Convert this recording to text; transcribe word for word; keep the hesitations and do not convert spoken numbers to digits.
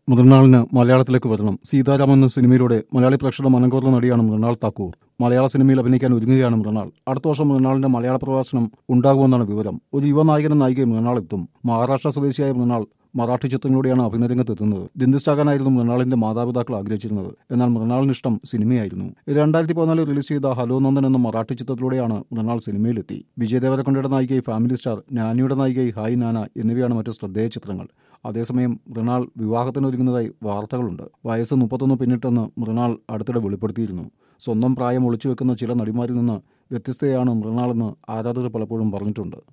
മൃണാളിന് മലയാളത്തിലേക്ക് വരണം. സീതാരാമൻ എന്ന സിനിമയിലൂടെ മലയാളി പ്രേക്ഷകരുടെ മനം കവർന്ന നടിയാണ് മൃണാൾ താക്കൂർ. മലയാള സിനിമയിൽ അഭിനയിക്കാൻ ഒരുങ്ങുകയാണ് മൃണാൾ. അടുത്ത വർഷം മൃണാളിന്റെ മലയാള പ്രവാസനം ഉണ്ടാകുമെന്നാണ് വിവരം. ഒരു യുവനായകനും നായികയും മൃണാൾ എത്തും. മഹാരാഷ്ട്ര സ്വദേശിയായ മൃണാൾ മറാഠി ചിത്രങ്ങളിലൂടെയാണ് അഭിനയരംഗത്ത് എത്തുന്നത്. ദിന്ദിസ്റ്റാകാനായിരുന്നു മൃണാളിന്റെ മാതാപിതാക്കൾ ആഗ്രഹിച്ചിരുന്നത്. എന്നാൽ മൃണാളിന് ഇഷ്ടം സിനിമയായിരുന്നു. രണ്ടായിരത്തി പതിനാലിൽ റിലീസ് ചെയ്ത ഹലോ നന്ദൻ എന്ന മറാഠി ചിത്രത്തിലൂടെയാണ് മൃണാൾ സിനിമയിലെത്തി. വിജയ് ദേവരക്കൊണ്ടയുടെ നായികയായി ഫാമിലി സ്റ്റാർ, നാനിയുടെ നായികയായി ഹായ് നാന എന്നിവയാണ് മറ്റ് ശ്രദ്ധേയ ചിത്രങ്ങൾ. അതേസമയം മൃണാൾ വിവാഹത്തിനൊരുങ്ങുന്നതായി വാർത്തകളുണ്ട്. വയസ്സ് മുപ്പത്തൊന്ന് പിന്നിട്ടെന്ന് മൃണാൾ അടുത്തിടെ വെളിപ്പെടുത്തിയിരുന്നു. സ്വന്തം പ്രായം ഒളിച്ചുവെക്കുന്ന ചില നടിമാരിൽ നിന്ന് വ്യത്യസ്തയാണ് മൃണാളെന്ന് ആരാധകർ പലപ്പോഴും പറഞ്ഞിട്ടുണ്ട്.